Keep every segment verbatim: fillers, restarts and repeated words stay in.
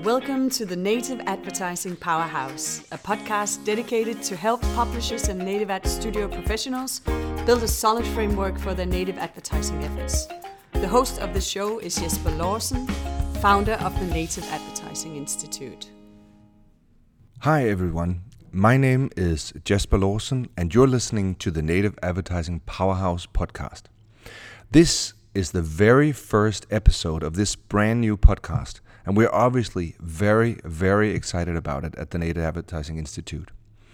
Welcome to the Native Advertising Powerhouse, a podcast dedicated to help publishers and native ad studio professionals build a solid framework for their native advertising efforts. The host of the show is Jesper Lawson, founder of the Native Advertising Institute. Hi everyone, my name is Jesper Lawson and you're listening to the Native Advertising Powerhouse podcast. This is the very first episode of this brand new podcast, and we're obviously very, very excited about it at the Native Advertising Institute.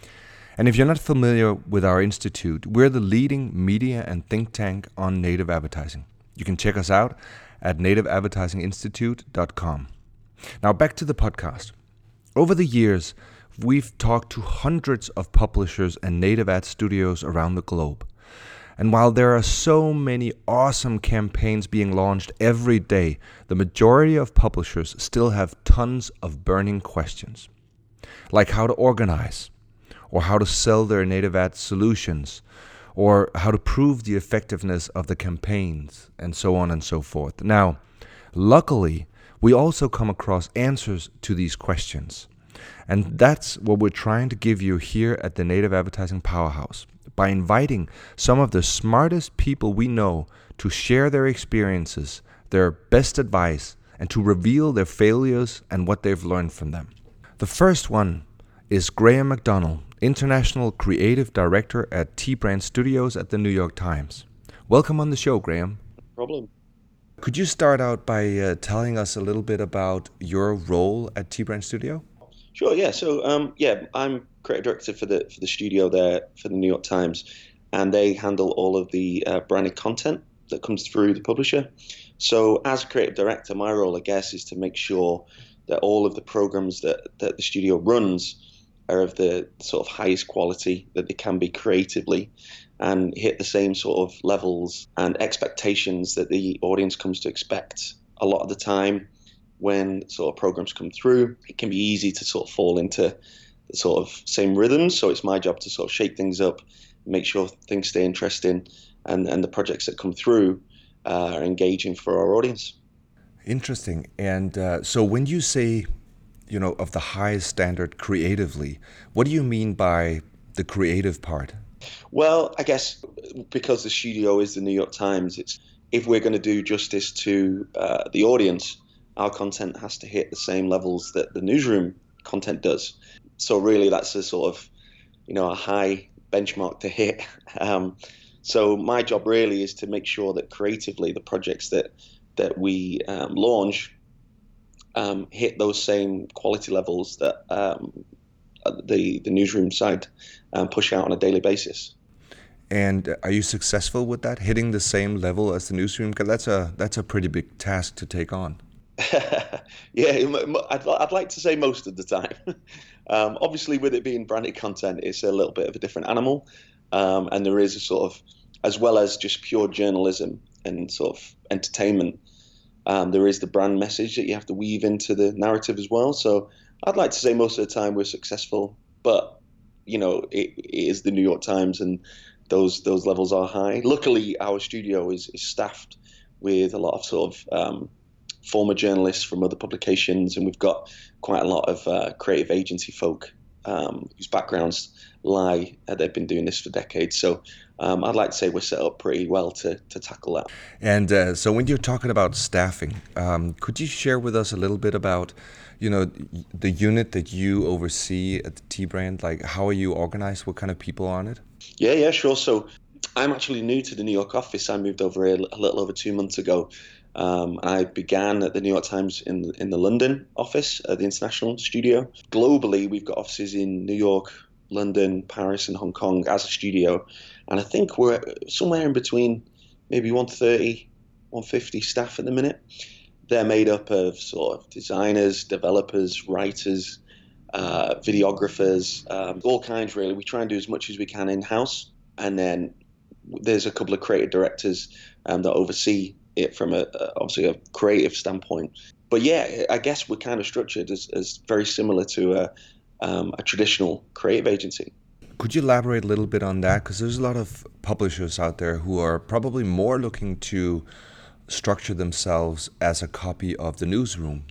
And if you're not familiar with our institute, we're the leading media and think tank on native advertising. You can check us out at native advertising institute dot com. Now back to the podcast. Over the years, we've talked to hundreds of publishers and native ad studios around the globe. And while there are so many awesome campaigns being launched every day, the majority of publishers still have tons of burning questions, like how to organize, or how to sell their native ad solutions, or how to prove the effectiveness of the campaigns, and so on and so forth. Now, luckily, we also come across answers to these questions. And that's what we're trying to give you here at the Native Advertising Powerhouse, by inviting some of the smartest people we know to share their experiences, their best advice, and to reveal their failures and what they've learned from them. The first one is Graham McDonald, International Creative Director at T-Brand Studios at the New York Times. Welcome on the show, Graham. No problem. Could you start out by uh, telling us a little bit about your role at T-Brand Studio? Sure, yeah. So, um, yeah, I'm creative director for the for the studio there for the New York Times, and they handle all of the uh, branded content that comes through the publisher. So, as a creative director, my role, I guess, is to make sure that all of the programs that, that the studio runs are of the sort of highest quality that they can be creatively, and hit the same sort of levels and expectations that the audience comes to expect. A lot of the time, when sort of programs come through, it can be easy to sort of fall into the sort of same rhythms. So it's my job to sort of shake things up, make sure things stay interesting, and, and the projects that come through uh, are engaging for our audience. Interesting. And uh, so when you say, you know, of the highest standard creatively, what do you mean by the creative part? Well, I guess because the studio is the New York Times, it's if we're going to do justice to uh, the audience, our content has to hit the same levels that the newsroom content does. So really that's a sort of, you know, a high benchmark to hit. Um, so my job really is to make sure that creatively the projects that that we um, launch um, hit those same quality levels that um, the, the newsroom side um, push out on a daily basis. And are you successful with that, hitting the same level as the newsroom? Because that's a, that's a pretty big task to take on. Yeah, I'd, I'd like to say most of the time. um, obviously, with it being branded content, it's a little bit of a different animal. Um, and there is a sort of, as well as just pure journalism and sort of entertainment, um, there is the brand message that you have to weave into the narrative as well. So I'd like to say most of the time we're successful, but, you know, it, it is the New York Times and those those levels are high. Luckily, our studio is, is staffed with a lot of sort of um, former journalists from other publications, and we've got quite a lot of uh, creative agency folk um, whose backgrounds lie, uh, they've been doing this for decades. So um, I'd like to say we're set up pretty well to, to tackle that. And uh, so when you're talking about staffing, um, could you share with us a little bit about, you know, the unit that you oversee at the T-Brand? Like, how are you organized? What kind of people are on it? Yeah, yeah, sure. So I'm actually new to the New York office. I moved over a, a little over two months ago. Um, I began at the New York Times in in the London office, uh, the international studio. Globally, we've got offices in New York, London, Paris, and Hong Kong as a studio. And I think we're somewhere in between maybe one thirty, one fifty staff at the minute. They're made up of sort of designers, developers, writers, uh, videographers, um, all kinds really. We try and do as much as we can in-house. And then there's a couple of creative directors um, that oversee it from a, a obviously a creative standpoint. But yeah, I guess we're kind of structured as, as very similar to a, um, a traditional creative agency. Could you elaborate a little bit on that? Because there's a lot of publishers out there who are probably more looking to structure themselves as a copy of the newsroom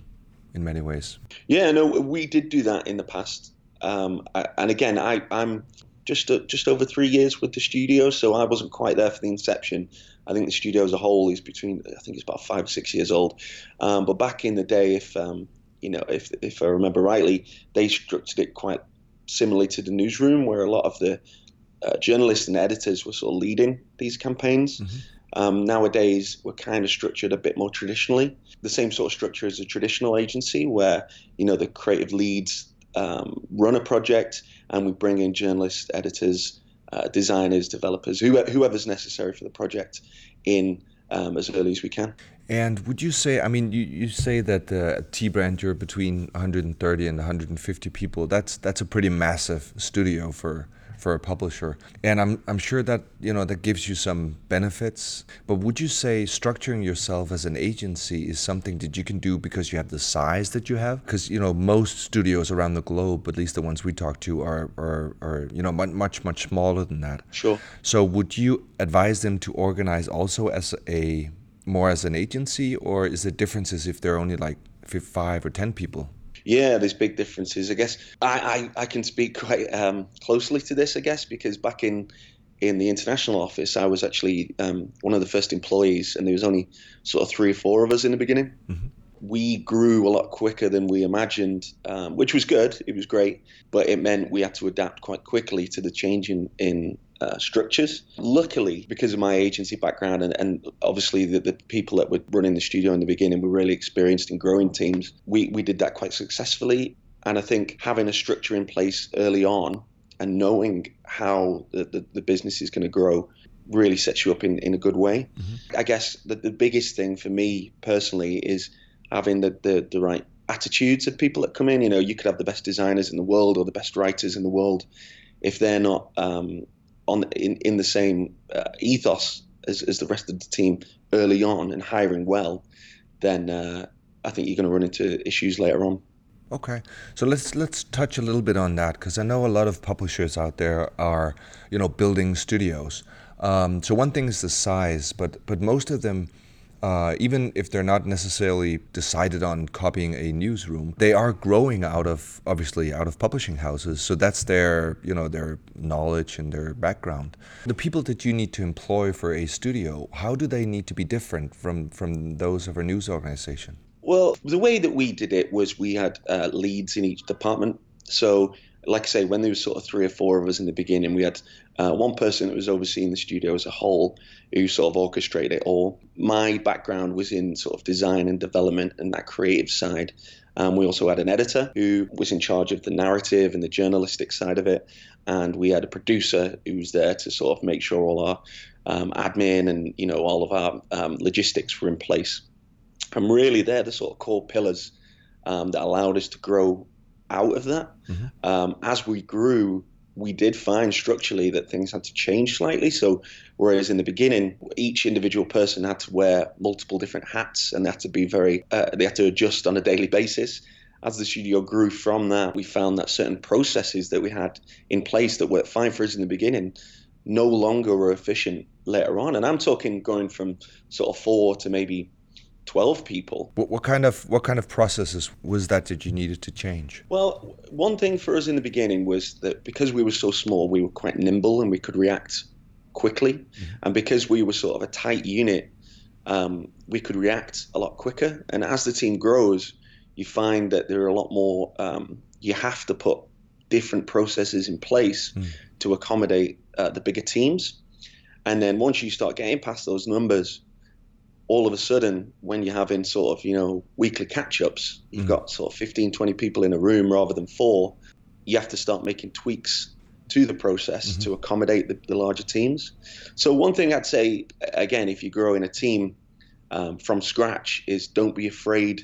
in many ways. Yeah, no, we did do that in the past. Um, I, and again, I, I'm just uh, just over three years with the studio, so I wasn't quite there for the inception. I think the studio as a whole is between, I think it's about five or six years old. Um, but back in the day, if um, you know, if if I remember rightly, they structured it quite similarly to the newsroom, where a lot of the uh, journalists and editors were sort of leading these campaigns. Mm-hmm. Um, nowadays, we're kind of structured a bit more traditionally. The same sort of structure as a traditional agency, where you know the creative leads um, run a project, and we bring in journalists, editors, uh, designers, developers, whoever, whoever's necessary for the project, in um, as early as we can. And would you say, I mean, you, you say that uh, at T-Brand you're between one hundred thirty and one hundred fifty people. That's that's a pretty massive studio for for a publisher. And I'm I'm sure that, you know, that gives you some benefits. But would you say structuring yourself as an agency is something that you can do because you have the size that you have? Because, you know, most studios around the globe, at least the ones we talk to, are, are, are you know, much, much smaller than that. Sure. So would you advise them to organize also as a, more as an agency, or is there differences if they're only like five or ten people? Yeah, there's big differences. I guess I, I, I can speak quite um, closely to this, I guess, because back in, in the international office, I was actually um, one of the first employees, and there was only sort of three or four of us in the beginning. Mm-hmm. We grew a lot quicker than we imagined, um, which was good. It was great, but it meant we had to adapt quite quickly to the change in, in uh, structures. Luckily, because of my agency background and, and obviously the, the people that were running the studio in the beginning were really experienced in growing teams, we, we did that quite successfully. And I think having a structure in place early on and knowing how the, the, the business is going to grow really sets you up in, in a good way. Mm-hmm. I guess the, the biggest thing for me personally is having the, the, the right attitudes of people that come in. You know, you could have the best designers in the world or the best writers in the world. If they're not um, on in, in the same uh, ethos as, as the rest of the team early on and hiring well, then uh, I think you're going to run into issues later on. Okay, so let's let's touch a little bit on that, because I know a lot of publishers out there are, you know, building studios. Um, so one thing is the size, but but most of them, uh, even if they're not necessarily decided on copying a newsroom, they are growing out of, obviously, out of publishing houses. So that's their, you know, their knowledge and their background. The people that you need to employ for a studio, how do they need to be different from, from those of a news organization? Well, the way that we did it was we had uh, leads in each department. So, like I say, when there was sort of three or four of us in the beginning, we had uh, one person that was overseeing the studio as a whole, who sort of orchestrated it all. My background was in sort of design and development and that creative side. Um, we also had an editor who was in charge of the narrative and the journalistic side of it. And we had a producer who was there to sort of make sure all our um, admin and, you know, all of our um, logistics were in place. And really, they're the sort of core pillars um, that allowed us to grow out of that. Mm-hmm. Um, as we grew, we did find structurally that things had to change slightly. So whereas in the beginning, each individual person had to wear multiple different hats and they had to be very, uh, they had to adjust on a daily basis. As the studio grew from that, we found that certain processes that we had in place that worked fine for us in the beginning no longer were efficient later on. And I'm talking going from sort of four to maybe twelve people. What, what kind of what kind of processes was that that you needed to change? Well, one thing for us in the beginning was that because we were so small, we were quite nimble and we could react quickly. Mm-hmm. And because we were sort of a tight unit, um, we could react a lot quicker. And as the team grows, you find that there are a lot more, um, you have to put different processes in place mm. to accommodate uh, the bigger teams. And then once you start getting past those numbers, all of a sudden, when you're having sort of, you know, weekly catch-ups, you've mm. got sort of fifteen, twenty people in a room rather than four, you have to start making tweaks to the process mm-hmm. to accommodate the, the larger teams. So one thing I'd say, again, if you're growing a team um, from scratch, is don't be afraid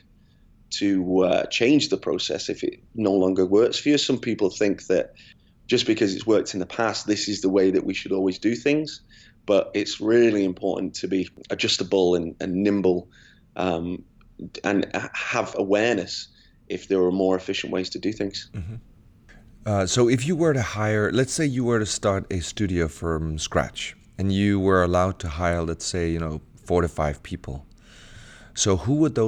to uh, change the process if it no longer works for you. Some people think that just because it's worked in the past, this is the way that we should always do things. But it's really important to be adjustable and, and nimble um, and have awareness if there are more efficient ways to do things. Mm-hmm. Uh, so if you were to hire, let's say you were to start a studio from scratch and you were allowed to hire, let's say, you know, four to five people. So who would those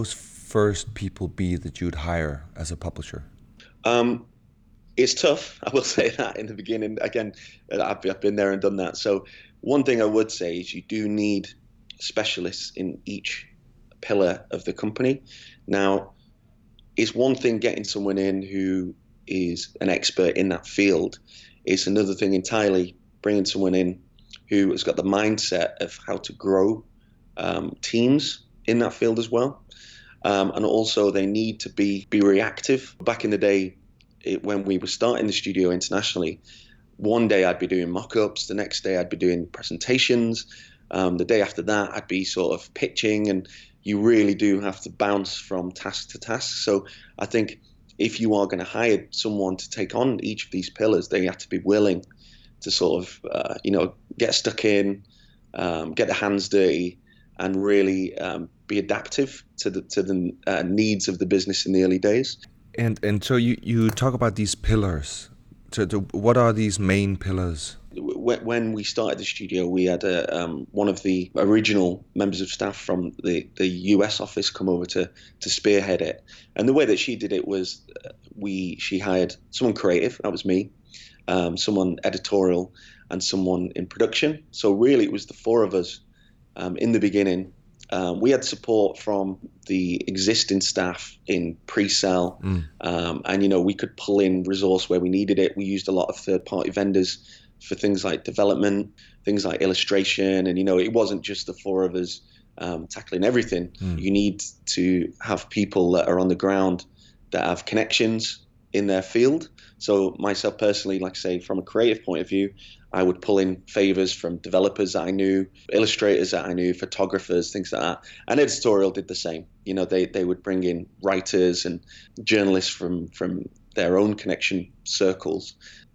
first people be that you'd hire as a publisher? Um, it's tough. I will say that in the beginning. Again, I've, I've been there and done that. So one thing I would say is you do need specialists in each pillar of the company. Now, it's one thing getting someone in who is an expert in that field. It's another thing entirely bringing someone in who has got the mindset of how to grow um, teams in that field as well. Um, and also they need to be, be reactive. Back in the day, it, when we were starting the studio internationally, one day I'd be doing mock-ups, the next day I'd be doing presentations, um, the day after that I'd be sort of pitching, and you really do have to bounce from task to task. So I think if you are going to hire someone to take on each of these pillars, they have to be willing to sort of, uh, you know, get stuck in, um, get their hands dirty, and really um, be adaptive to the to the uh, needs of the business in the early days. And and so you, you talk about these pillars. So to, what are these main pillars? When we started the studio, we had a, um, one of the original members of staff from the, the U S office come over to to spearhead it. And the way that she did it was uh, we she hired someone creative, that was me, um, someone editorial, and someone in production. So really it was the four of us um, in the beginning. Um, we had support from the existing staff in pre-sale, mm. um, and you know we could pull in resource where we needed it. We used a lot of third-party vendors for things like development, things like illustration, and you know it wasn't just the four of us um, tackling everything. Mm. You need to have people that are on the ground that have connections in their field. So myself personally, like I say, from a creative point of view, I would pull in favors from developers that I knew, illustrators that I knew, photographers, things like that. And editorial did the same. You know, they, they would bring in writers and journalists from, from their own connection circles.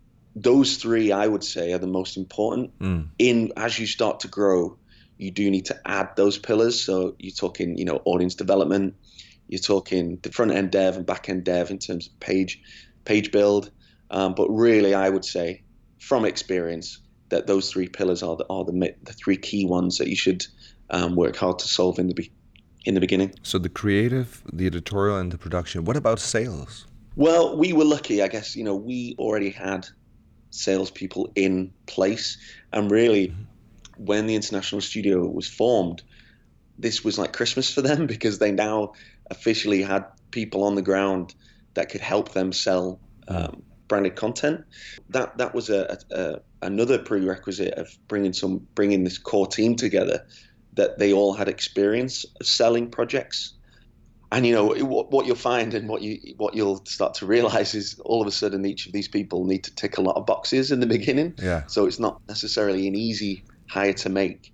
Those three, I would say, are the most important. Mm. In as you start to grow, you do need to add those pillars. So you're talking, you know, audience development. You're talking the front end dev and back end dev in terms of page page build. Um, but really, I would say, from experience, that those three pillars are the are the, the three key ones that you should um, work hard to solve in the be- in the beginning. So the creative, the editorial, and the production. What about sales? Well, we were lucky, I guess. You know, we already had salespeople in place, and really, mm-hmm. when the international studio was formed, this was like Christmas for them because they now officially had people on the ground that could help them sell um, branded content. That that was a, a another prerequisite of bringing some bringing this core team together, that they all had experience of selling projects. And you know what, what you'll find and what you what you'll start to realize is all of a sudden each of these people need to tick a lot of boxes in the beginning. Yeah. So it's not necessarily an easy hire to make.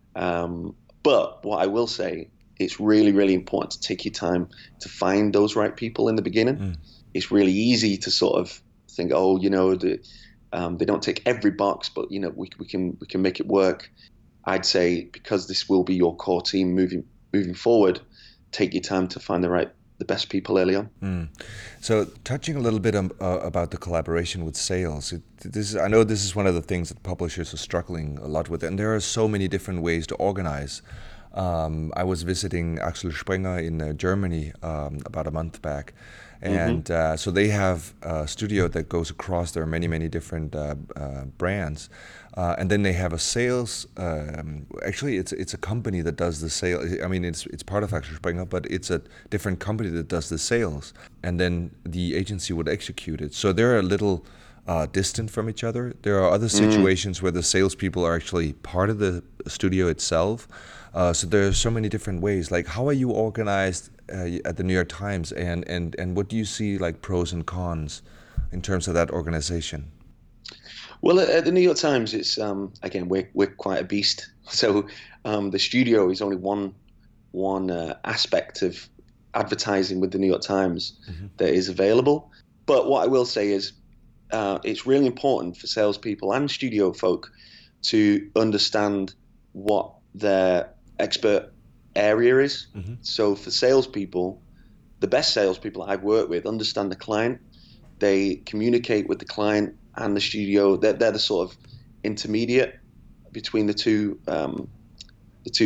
Um, but what I will say, it's really, really important to take your time to find those right people in the beginning. Mm. It's really easy to sort of think, oh, you know, the, um, they don't tick every box, but you know, we we can we can make it work. I'd say because this will be your core team moving moving forward, take your time to find the right the best people early on. Mm. So, touching a little bit um, uh, about the collaboration with sales, it, this is, I know this is one of the things that publishers are struggling a lot with, and there are so many different ways to organize. Um, I was visiting Axel Springer in uh, Germany um, about a month back, and mm-hmm. uh, so they have a studio that goes across. There are many, many different uh, uh, brands, uh, and then they have a sales. Um, actually, it's it's a company that does the sale. I mean, it's it's part of Axel Springer, but it's a different company that does the sales, and then the agency would execute it. So they're a little uh, distant from each other. There are other situations mm. where the salespeople are actually part of the studio itself. Uh, so there are so many different ways. Like, how are you organized uh, at the New York Times, and, and, and what do you see like pros and cons in terms of that organization? Well, at the New York Times, it's um, again we're we're quite a beast. So um, the studio is only one one uh, aspect of advertising with the New York Times mm-hmm. that is available. But what I will say is, uh, it's really important for salespeople and studio folk to understand what their expert area is. Mm-hmm. So for salespeople, the best salespeople I've worked with understand the client. They communicate with the client and the studio. They're, they're the sort of intermediate between the two um, the two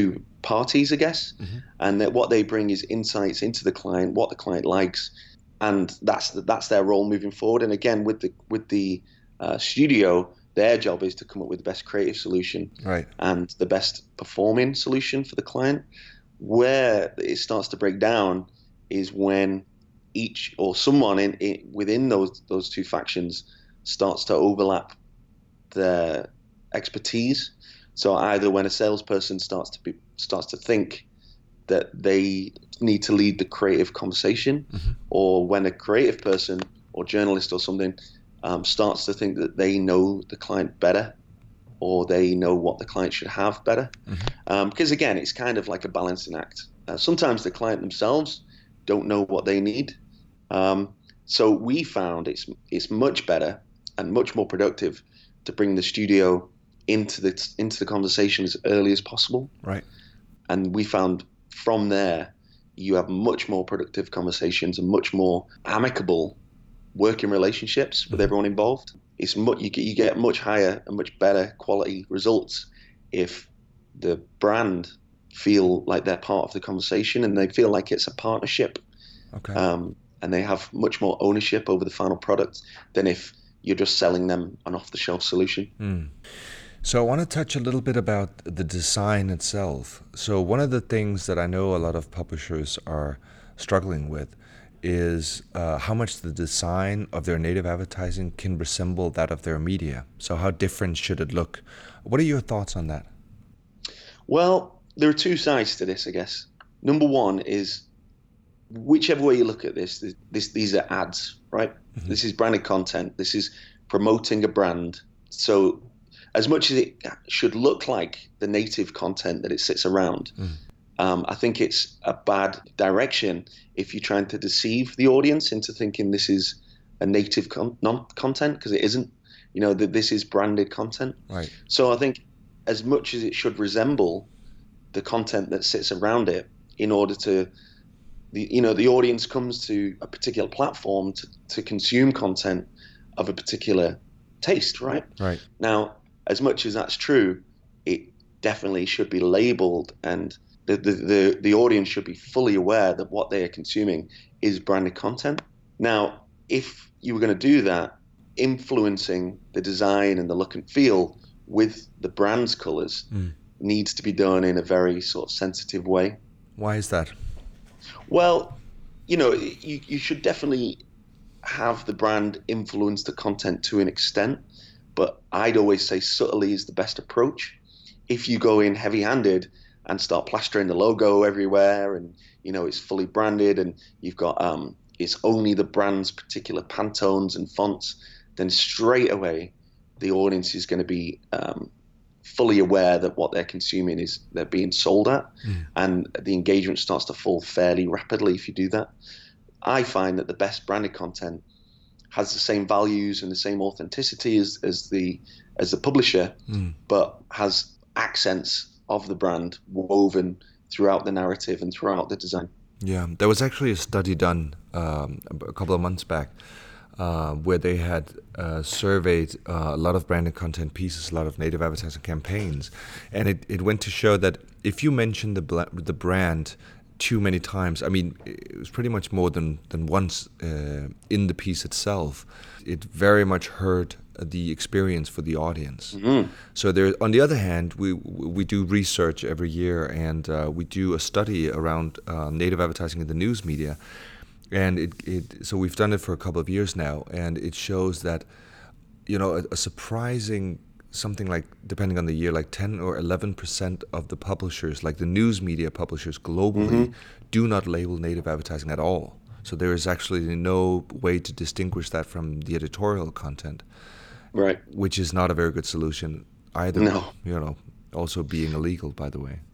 parties, I guess, mm-hmm. and that what they bring is insights into the client, what the client likes, and that's that's their role moving forward. And again, with the with the uh, studio, their job is to come up with the best creative solution, right, and the best performing solution for the client. Where it starts to break down is when each or someone in, in within those those two factions starts to overlap their expertise. So either when a salesperson starts to be starts to think that they need to lead the creative conversation, mm-hmm. or when a creative person or journalist or something um, starts to think that they know the client better, or they know what the client should have better. Mm-hmm. Um, because again, it's kind of like a balancing act. Uh, sometimes the client themselves don't know what they need. Um, so we found it's it's much better and much more productive to bring the studio into the into the conversation as early as possible. Right. And we found from there you have much more productive conversations and much more amicable working relationships with mm-hmm. everyone involved. It's much, you get you get much higher and much better quality results if the brand feel like they're part of the conversation and they feel like it's a partnership. Okay. Um, and they have much more ownership over the final product than if you're just selling them an off-the-shelf solution. Mm. So I want to touch a little bit about the design itself. So one of the things that I know a lot of publishers are struggling with is uh, how much the design of their native advertising can resemble that of their media. So how different should it look? What are your thoughts on that? Well, there are two sides to this, I guess. Number one is, whichever way you look at this, this, this these are ads, right? Mm-hmm. This is branded content. This is promoting a brand. So as much as it should look like the native content that it sits around, mm. um, I think it's a bad direction if you're trying to deceive the audience into thinking this is a native con- non- content, because it isn't. You know, that this is branded content. Right. So I think as much as it should resemble the content that sits around it, in order to, the you know, the audience comes to a particular platform to, to consume content of a particular taste, right? Right. Now, as much as that's true, it definitely should be labeled, and the, the, the, the audience should be fully aware that what they are consuming is branded content. Now, if you were going to do that, influencing the design and the look and feel with the brand's colors mm. needs to be done in a very sort of sensitive way. Why is that? Well, you know, you, you should definitely have the brand influence the content to an extent, but I'd always say subtly is the best approach. If you go in heavy-handed and start plastering the logo everywhere, and you know it's fully branded, and you've got um, it's only the brand's particular Pantones and fonts, then straight away the audience is going to be um, fully aware that what they're consuming is they're being sold at, mm. and the engagement starts to fall fairly rapidly if you do that. I find that the best branded content has the same values and the same authenticity as, as the as the publisher, mm. but has accents of the brand woven throughout the narrative and throughout the design. Yeah, there was actually a study done um, a couple of months back uh, where they had uh, surveyed uh, a lot of branded content pieces, a lot of native advertising campaigns, and it, it went to show that if you mention the bla- the brand too many times, I mean, it was pretty much more than, than once uh, in the piece itself, it very much hurt the experience for the audience. Mm-hmm. So there, on the other hand, we we do research every year, and uh, we do a study around uh, native advertising in the news media, and it, it so we've done it for a couple of years now, and it shows that, you know, a, a surprising something like, depending on the year, like ten or eleven percent of the publishers, like the news media publishers globally, mm-hmm. do not label native advertising at all. So there is actually no way to distinguish that from the editorial content. Right. Which is not a very good solution either. No. You know, also being illegal, by the way.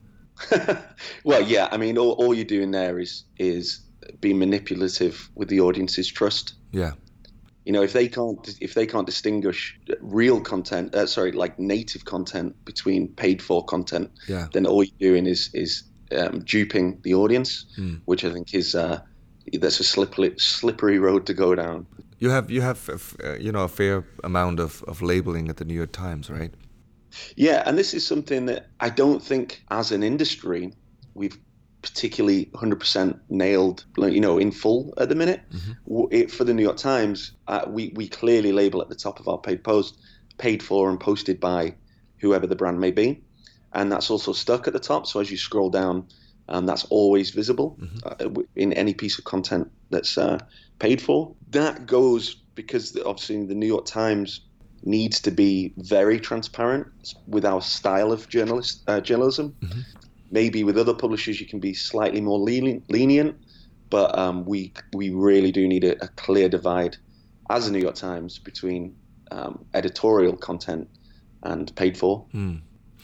Well, yeah, I mean, all, all you're doing there is is being manipulative with the audience's trust. Yeah. You know, if they can't if they can't distinguish real content, uh, sorry, like native content between paid for content, yeah. then all you're doing is is um, duping the audience, mm. which I think is uh, that's a slippery slippery road to go down. You have you have uh, you know a fair amount of, of labeling at the New York Times, right? Yeah, and this is something that I don't think, as an industry, we've particularly one hundred percent nailed, you know, in full at the minute. Mm-hmm. It, for the New York Times, uh, we, we clearly label at the top of our paid post, paid for and posted by whoever the brand may be. And that's also stuck at the top. So as you scroll down, um, that's always visible mm-hmm. uh, in any piece of content that's uh, paid for. That goes because obviously the New York Times needs to be very transparent with our style of journalist, uh, journalism. Mm-hmm. Maybe with other publishers you can be slightly more lenient, lenient but um, we we really do need a, a clear divide as the New York Times between um, editorial content and paid for. Mm.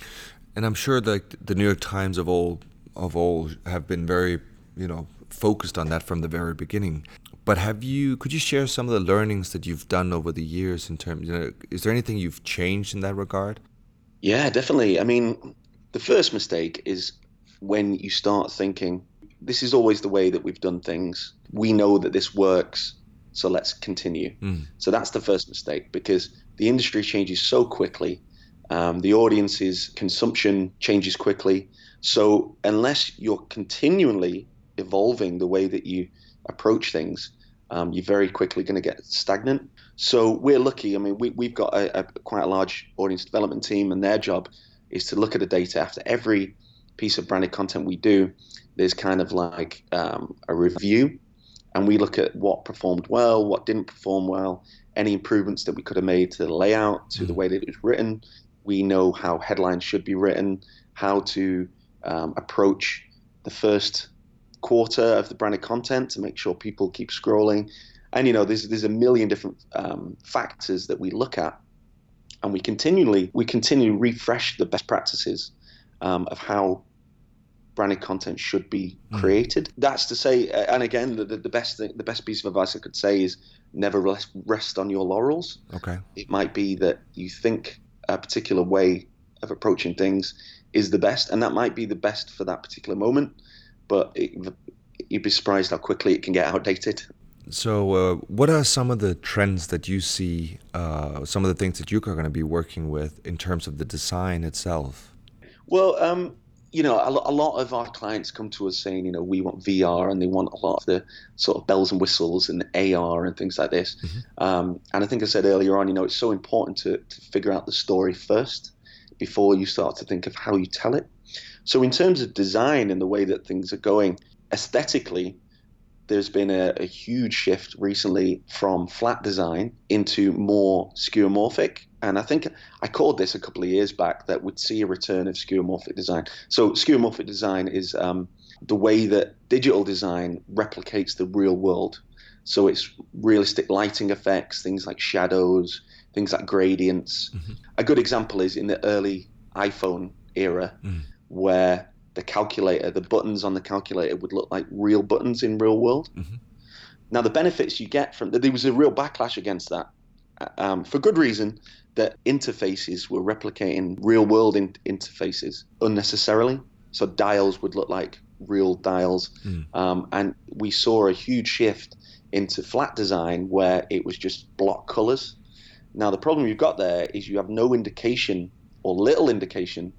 And I'm sure that the New York Times of all of all have been very, you know, focused on that from the very beginning. But have you? Could you share some of the learnings that you've done over the years in terms? You know, is there anything you've changed in that regard? Yeah, definitely. I mean, the first mistake is when you start thinking, this is always the way that we've done things. We know that this works, so let's continue. Mm. So that's the first mistake, because the industry changes so quickly. Um, the audience's consumption changes quickly. So unless you're continually evolving the way that you approach things, um, you're very quickly going to get stagnant. So we're lucky. I mean, we, we've got a, a quite a large audience development team, and their job is to look at the data after every piece of branded content we do. There's kind of like um, a review, and we look at what performed well, what didn't perform well, any improvements that we could have made to the layout, to the way that it was written. We know how headlines should be written, how to um, approach the first quarter of the branded content to make sure people keep scrolling. And, you know, there's there's a million different um, factors that we look at, and we continually we continue to refresh the best practices um, of how branded content should be created. Mm. That's to say, and again, the, the best thing, the best piece of advice I could say is never rest, rest on your laurels. Okay. It might be that you think a particular way of approaching things is the best, and that might be the best for that particular moment, but it, you'd be surprised how quickly it can get outdated. So uh, what are some of the trends that you see, uh, some of the things that you're going to be working with in terms of the design itself? Well, um, you know, a, a lot of our clients come to us saying, you know, we want V R, and they want a lot of the sort of bells and whistles and A R and things like this. Mm-hmm. Um, and I think I said earlier on, you know, it's so important to, to figure out the story first before you start to think of how you tell it. So in terms of design and the way that things are going, aesthetically, there's been a, a huge shift recently from flat design into more skeuomorphic. And I think I called this a couple of years back that we'd see a return of skeuomorphic design. So skeuomorphic design is um, the way that digital design replicates the real world. So it's realistic lighting effects, things like shadows, things like gradients. Mm-hmm. A good example is in the early iPhone era, mm. where the calculator, the buttons on the calculator would look like real buttons in real world. Mm-hmm. Now, the benefits you get from, there was a real backlash against that, um, for good reason, that interfaces were replicating real world in- interfaces unnecessarily. So dials would look like real dials. Mm. Um, and we saw a huge shift into flat design where it was just block colors. Now, the problem you've got there is you have no indication or little indication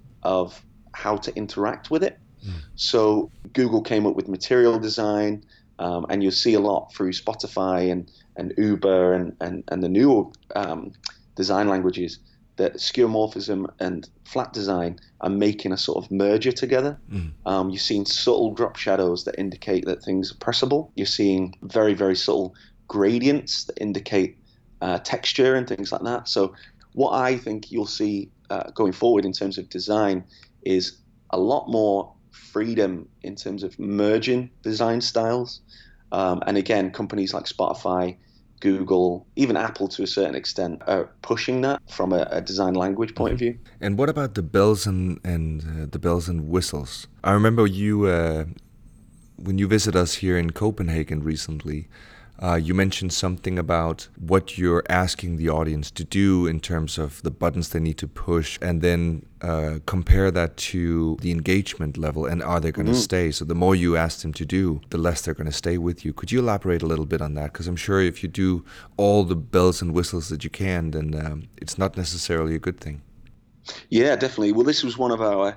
of how to interact with it. Mm. So Google came up with material design, um, and you'll see a lot through Spotify and, and Uber and, and, and the new um, design languages that skeuomorphism and flat design are making a sort of merger together. Mm. Um, you're seeing subtle drop shadows that indicate that things are pressable. You're seeing very, very subtle gradients that indicate uh, texture and things like that. So what I think you'll see uh, going forward in terms of design is a lot more freedom in terms of merging design styles. Um, and again, companies like Spotify, Google, even Apple to a certain extent are pushing that from a, a design language point of view. And what about the bells and, and uh, the bells and whistles? I remember you, uh, when you visited us here in Copenhagen recently, Uh, you mentioned something about what you're asking the audience to do in terms of the buttons they need to push, and then uh, compare that to the engagement level, and are they going to mm-hmm. stay? So the more you ask them to do, the less they're going to stay with you. Could you elaborate a little bit on that? Because I'm sure if you do all the bells and whistles that you can, then um, it's not necessarily a good thing. Yeah, definitely. Well, this was one of our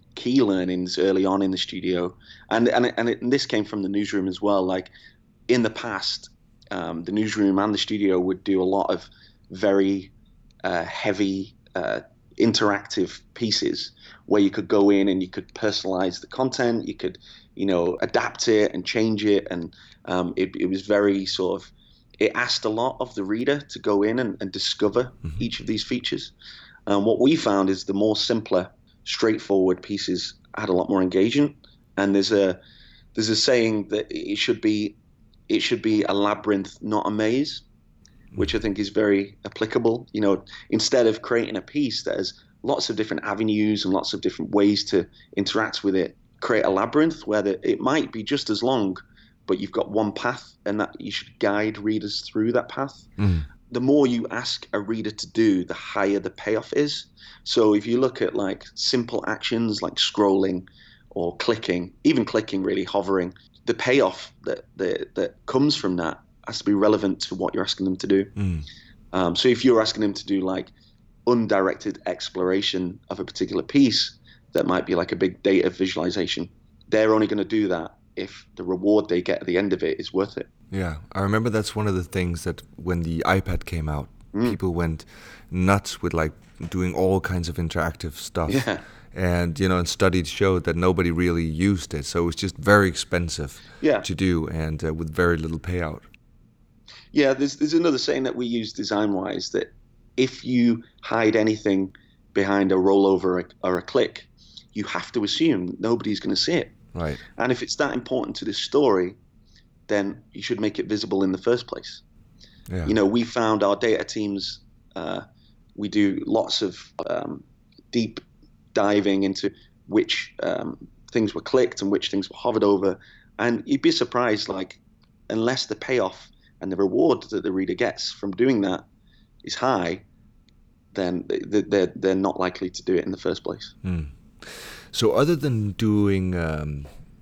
key learnings early on in the studio, and and and, it, and this came from the newsroom as well. Like in the past, um, the newsroom and the studio would do a lot of very uh, heavy uh, interactive pieces where you could go in and you could personalize the content, you could, you know, adapt it and change it, and um, it, it was very sort of, it asked a lot of the reader to go in and, and discover mm-hmm. each of these features. Um, what we found is the more simpler, straightforward pieces had a lot more engagement. And there's a there's a saying that it should be it should be a labyrinth, not a maze, which I think is very applicable. You know, instead of creating a piece that has lots of different avenues and lots of different ways to interact with it, create a labyrinth where the, it might be just as long, but you've got one path, and that you should guide readers through that path. Mm. The more you ask a reader to do, the higher the payoff is. So if you look at like simple actions like scrolling or clicking, even clicking, really hovering, the payoff that that, that comes from that has to be relevant to what you're asking them to do. Mm. Um, so if you're asking them to do like undirected exploration of a particular piece that might be like a big data visualization, they're only going to do that if the reward they get at the end of it is worth it. Yeah, I remember that's one of the things that when the iPad came out, mm. people went nuts with like doing all kinds of interactive stuff. Yeah. And, you know, and studies showed that nobody really used it. So it was just very expensive yeah. to do, and uh, with very little payout. Yeah, there's there's another saying that we use design-wise, that if you hide anything behind a rollover or a, or a click, you have to assume nobody's going to see it. Right. And if it's that important to this story, then you should make it visible in the first place. Yeah. You know, we found our data teams, uh, we do lots of um, deep diving into which um, things were clicked and which things were hovered over. And you'd be surprised, like, unless the payoff and the reward that the reader gets from doing that is high, then they're, they're not likely to do it in the first place. Mm. So other than doing um,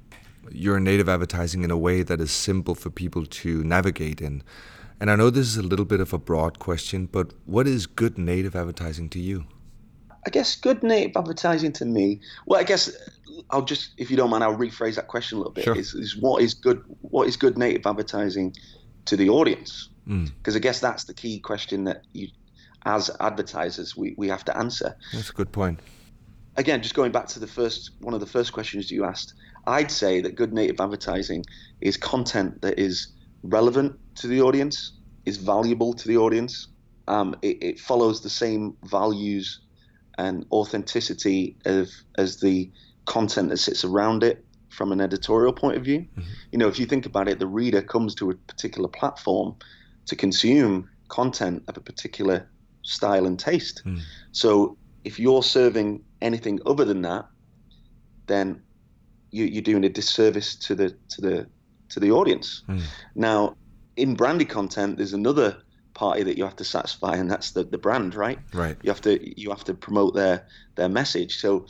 your native advertising in a way that is simple for people to navigate in, and I know this is a little bit of a broad question, but what is good native advertising to you? I guess good native advertising to me, well, I guess I'll just, if you don't mind, I'll rephrase that question a little bit. Sure. Is, is what is good? What is good native advertising to the audience? Because mm. I guess that's the key question that you, as advertisers, we, we have to answer. That's a good point. Again, just going back to the first one of the first questions you asked, I'd say that good native advertising is content that is relevant to the audience, is valuable to the audience. Um, it, it follows the same values and authenticity of as the content that sits around it from an editorial point of view. Mm-hmm. You know, if you think about it, the reader comes to a particular platform to consume content of a particular style and taste. Mm. So if you're serving anything other than that, then you, you're doing a disservice to the to the to the audience. Mm. Now, in branded content, there's another party that you have to satisfy, and that's the, the brand, right? Right. You have to you have to promote their their message. So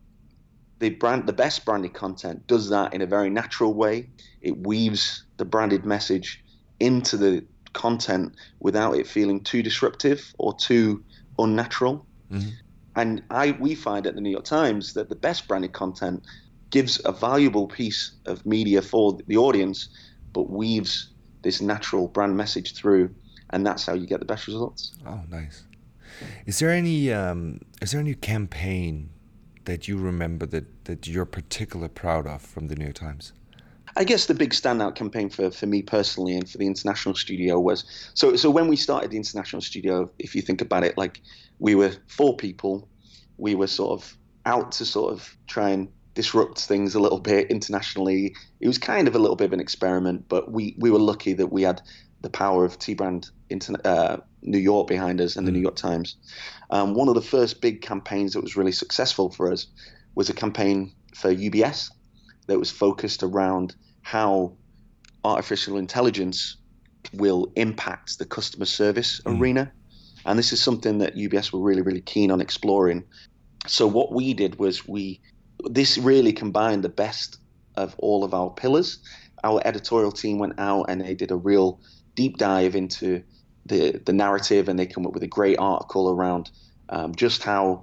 the brand, the best branded content does that in a very natural way. It weaves the branded message into the content without it feeling too disruptive or too unnatural. Mm-hmm. And I we find at the New York Times that the best branded content gives a valuable piece of media for the audience, but weaves this natural brand message through, and that's how you get the best results. Oh, nice. Is there any um, is there any campaign that you remember that, that you're particularly proud of from the New York Times? I guess the big standout campaign for, for me personally and for the international studio was, so so when we started the international studio, if you think about it, like we were four people, we were sort of out to sort of try and disrupt things a little bit internationally. It was kind of a little bit of an experiment, but we, we were lucky that we had the power of T-Brand Interna- uh, New York behind us and mm. the New York Times. Um, one of the first big campaigns that was really successful for us was a campaign for U B S that was focused around how artificial intelligence will impact the customer service mm. arena. And this is something that U B S were really, really keen on exploring. So what we did was we, this really combined the best of all of our pillars. Our editorial team went out and they did a real deep dive into the, the narrative, and they come up with a great article around um, just how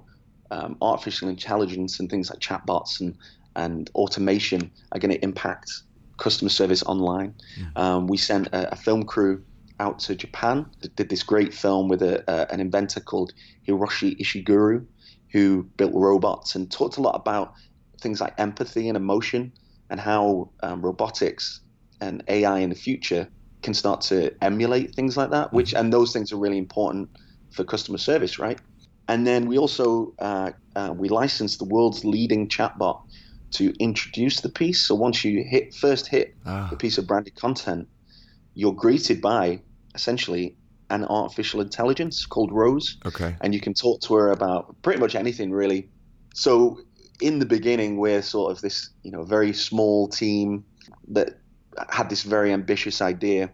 um, artificial intelligence and things like chatbots and, and automation are going to impact customer service online. Mm. Um, we sent a, a film crew out to Japan, did this great film with a, a, an inventor called Hiroshi Ishiguro, who built robots and talked a lot about things like empathy and emotion and how um, robotics and A I in the future can start to emulate things like that, which and those things are really important for customer service, right? And then we also uh, uh, we licensed the world's leading chatbot to introduce the piece. So once you hit first hit ah. the piece of branded content, you're greeted by essentially an artificial intelligence called Rose. Okay. And you can talk to her about pretty much anything, really. So in the beginning, we're sort of this, you know, very small team that had this very ambitious idea.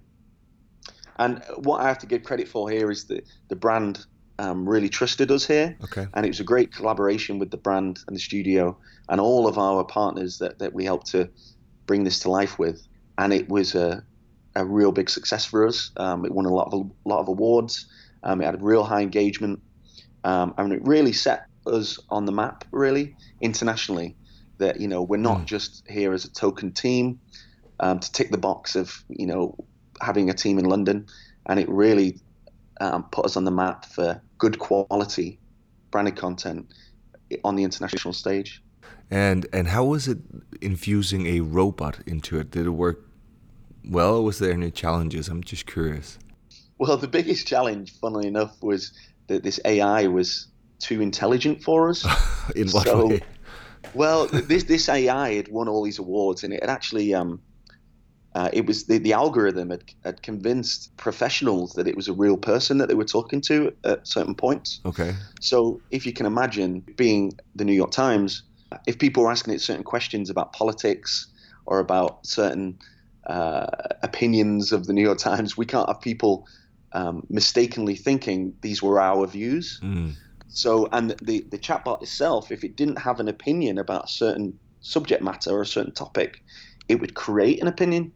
And what I have to give credit for here is that the brand um, really trusted us here. Okay. And it was a great collaboration with the brand and the studio and all of our partners that, that we helped to bring this to life with. And it was a a real big success for us. Um, it won a lot of a lot of awards. Um, it had a real high engagement, um, and it really set us on the map, really internationally. That you know we're not mm. just here as a token team um, to tick the box of you know having a team in London, and it really um, put us on the map for good quality branded content on the international stage. And and how was it infusing a robot into it? Did it work well, or was there any challenges? I'm just curious. Well, the biggest challenge, funnily enough, was that this A I was too intelligent for us. In what so, way? Well, this this A I had won all these awards, and it had actually, um, uh, it was the, the algorithm had, had convinced professionals that it was a real person that they were talking to at certain points. Okay. So if you can imagine being the New York Times, if people were asking it certain questions about politics or about certain uh, opinions of the New York Times, we can't have people um, mistakenly thinking these were our views. Mm. So, and the, the chatbot itself, if it didn't have an opinion about a certain subject matter or a certain topic, it would create an opinion.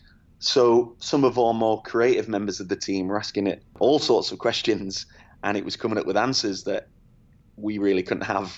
So some of our more creative members of the team were asking it all sorts of questions, and it was coming up with answers that we really couldn't have.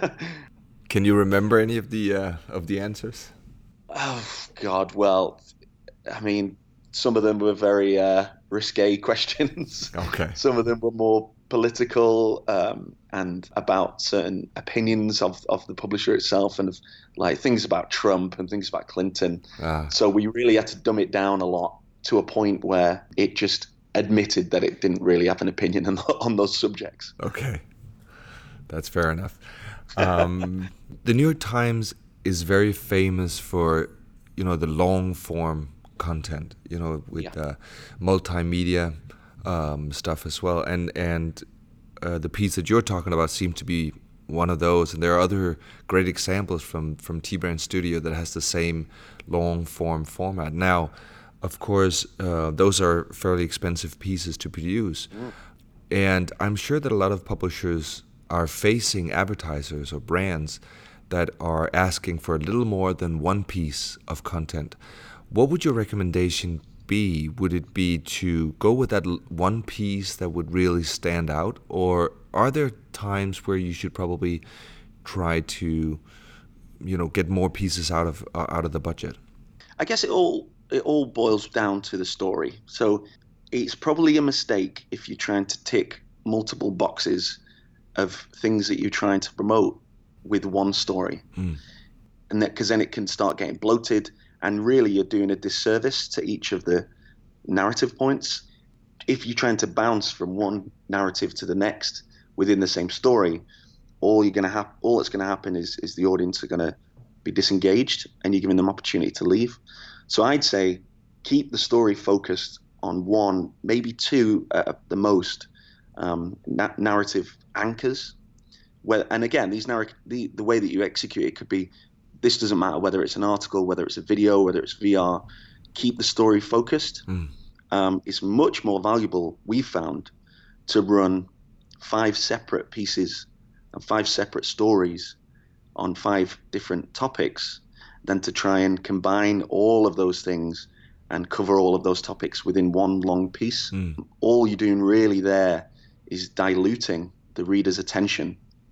Can you remember any of the uh, of the answers? Oh, God. Well, I mean, some of them were very uh, risque questions. Okay. Some of them were more political um, and about certain opinions of, of the publisher itself, and of like things about Trump and things about Clinton. Ah. So we really had to dumb it down a lot to a point where it just admitted that it didn't really have an opinion on, on those subjects. Okay. That's fair enough. Um, the New York Times is very famous for, you know, the long form content, you know, with yeah. uh, multimedia um, stuff as well. And and uh, the piece that you're talking about seemed to be one of those. And there are other great examples from, from T-Brand Studio that has the same long form format. Now, of course, uh, those are fairly expensive pieces to produce. Mm. And I'm sure that a lot of publishers are facing advertisers or brands that are asking for a little more than one piece of content. What would your recommendation be? Would it be to go with that one piece that would really stand out? Or are there times where you should probably try to, you know, get more pieces out of uh, out of the budget? I guess it all it all boils down to the story. So it's probably a mistake if you're trying to tick multiple boxes of things that you're trying to promote with one story. Mm. And that, because then it can start getting bloated, and really you're doing a disservice to each of the narrative points. If you're trying to bounce from one narrative to the next within the same story, all you're going to have, all that's going to happen is is the audience are going to be disengaged, and you're giving them opportunity to leave. So I'd say keep the story focused on one, maybe two at the most um, na- narrative anchors. Where, and again, these narr- the, the way that you execute it could be, this doesn't matter whether it's an article, whether it's a video, whether it's V R, keep the story focused. Mm. Um, it's much more valuable, we've found, to run five separate pieces and five separate stories on five different topics than to try and combine all of those things and cover all of those topics within one long piece. Mm. All you're doing really there is diluting the reader's attention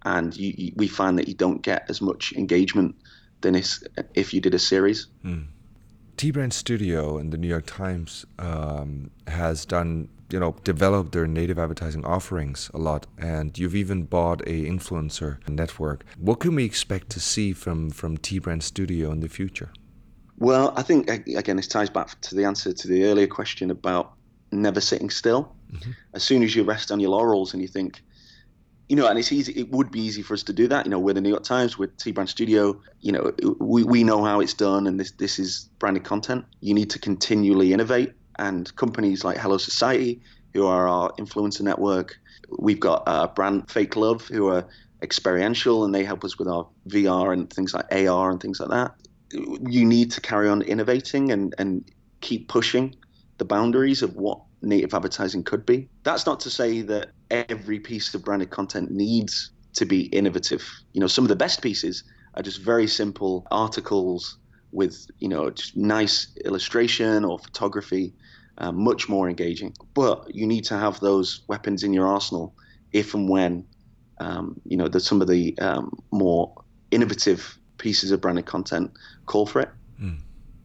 and you, you, we find that you don't get as much engagement than if, if you did a series. Hmm. T-Brand Studio and the New York Times um, has done, you know, developed their native advertising offerings a lot, and you've even bought a influencer network. What can we expect to see from, from T-Brand Studio in the future? Well, I think, again, this ties back to the answer to the earlier question about never sitting still. Mm-hmm. As soon as you rest on your laurels and you think, you know, and it's easy, it would be easy for us to do that. You know, we're the New York Times, we're T-Brand Studio, you know, we, we know how it's done, and this, this is branded content. You need to continually innovate, and companies like Hello Society, who are our influencer network, we've got uh, brand Fake Love, who are experiential, and they help us with our V R and things like A R and things like that. You need to carry on innovating and, and keep pushing the boundaries of what native advertising could be. That's not to say that every piece of branded content needs to be innovative. You know, some of the best pieces are just very simple articles with, you know, just nice illustration or photography, uh, much more engaging. But you need to have those weapons in your arsenal if and when, um, you know, there's some of the um, more innovative pieces of branded content call for it. Mm.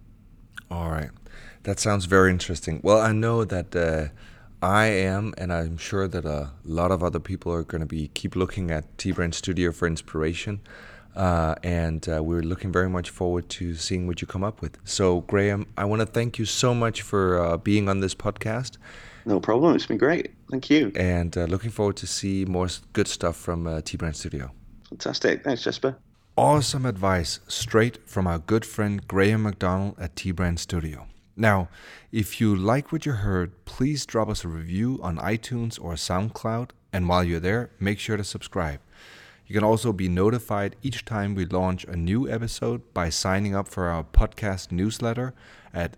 All right. That sounds very interesting. Well, I know that uh, I am, and I'm sure that a lot of other people are going to be keep looking at T-Brand Studio for inspiration. Uh, and uh, we're looking very much forward to seeing what you come up with. So, Graham, I want to thank you so much for uh, being on this podcast. No problem. It's been great. Thank you. And uh, looking forward to see more good stuff from uh, T-Brand Studio. Fantastic. Thanks, Jesper. Awesome advice straight from our good friend Graham McDonald at T-Brand Studio. Now, if you like what you heard, please drop us a review on iTunes or SoundCloud. And while you're there, make sure to subscribe. You can also be notified each time we launch a new episode by signing up for our podcast newsletter at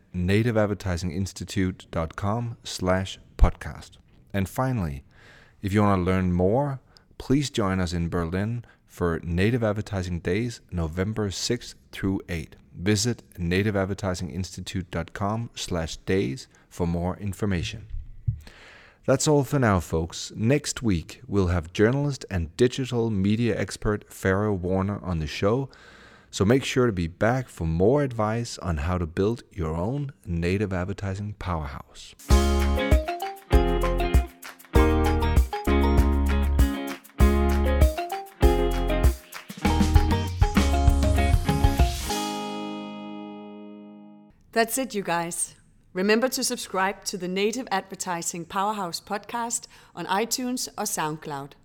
nativeadvertisinginstitute.com slash podcast. And finally, if you want to learn more, please join us in Berlin for Native Advertising Days, November sixth through eighth. Visit nativeadvertisinginstitute.com slash days for more information. That's all for now, folks. Next week, we'll have journalist and digital media expert Farrah Warner on the show, so make sure to be back for more advice on how to build your own native advertising powerhouse. That's it, you guys. Remember to subscribe to the Native Advertising Powerhouse podcast on iTunes or SoundCloud.